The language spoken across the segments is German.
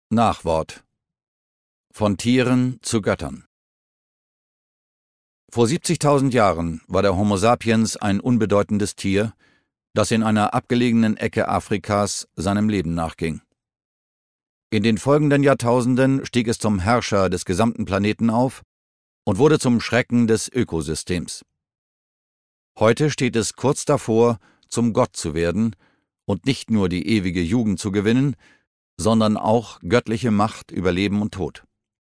Nachwort. Von Tieren zu Göttern. Vor 70.000 Jahren war der Homo sapiens ein unbedeutendes Tier, das in einer abgelegenen Ecke Afrikas seinem Leben nachging. In den folgenden Jahrtausenden stieg es zum Herrscher des gesamten Planeten auf und wurde zum Schrecken des Ökosystems. Heute steht es kurz davor, zum Gott zu werden und nicht nur die ewige Jugend zu gewinnen, sondern auch göttliche Macht über Leben und Tod.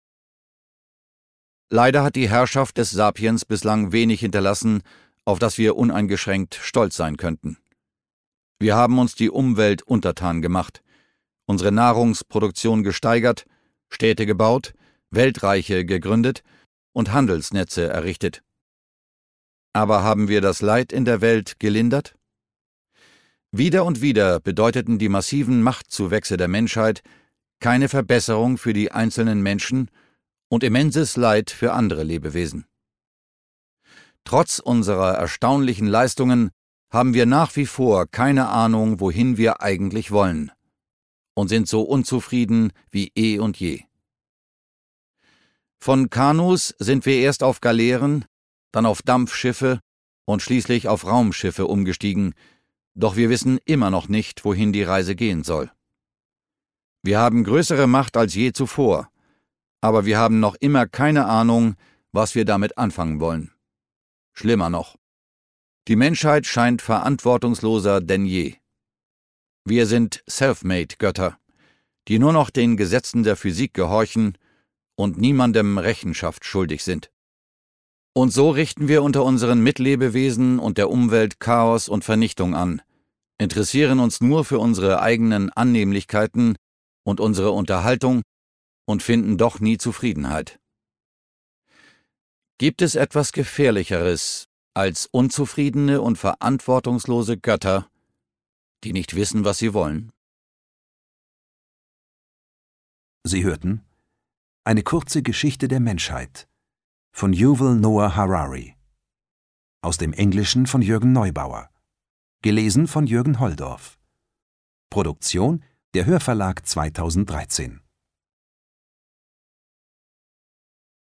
Leider hat die Herrschaft des Sapiens bislang wenig hinterlassen, auf das wir uneingeschränkt stolz sein könnten. Wir haben uns die Umwelt untertan gemacht, unsere Nahrungsproduktion gesteigert, Städte gebaut, Weltreiche gegründet und Handelsnetze errichtet. Aber haben wir das Leid in der Welt gelindert? Wieder und wieder bedeuteten die massiven Machtzuwächse der Menschheit keine Verbesserung für die einzelnen Menschen und immenses Leid für andere Lebewesen. Trotz unserer erstaunlichen Leistungen haben wir nach wie vor keine Ahnung, wohin wir eigentlich wollen, und sind so unzufrieden wie eh und je. Von Kanus sind wir erst auf Galeeren, dann auf Dampfschiffe und schließlich auf Raumschiffe umgestiegen, doch wir wissen immer noch nicht, wohin die Reise gehen soll. Wir haben größere Macht als je zuvor, aber wir haben noch immer keine Ahnung, was wir damit anfangen wollen. Schlimmer noch: Die Menschheit scheint verantwortungsloser denn je. Wir sind Selfmade-Götter, die nur noch den Gesetzen der Physik gehorchen und niemandem Rechenschaft schuldig sind. Und so richten wir unter unseren Mitlebewesen und der Umwelt Chaos und Vernichtung an, interessieren uns nur für unsere eigenen Annehmlichkeiten und unsere Unterhaltung und finden doch nie Zufriedenheit. Gibt es etwas Gefährlicheres als unzufriedene und verantwortungslose Götter, die nicht wissen, was sie wollen? Sie hörten Eine kurze Geschichte der Menschheit von Yuval Noah Harari. Aus dem Englischen von Jürgen Neubauer. Gelesen von Jürgen Holdorf. Produktion der Hörverlag 2013.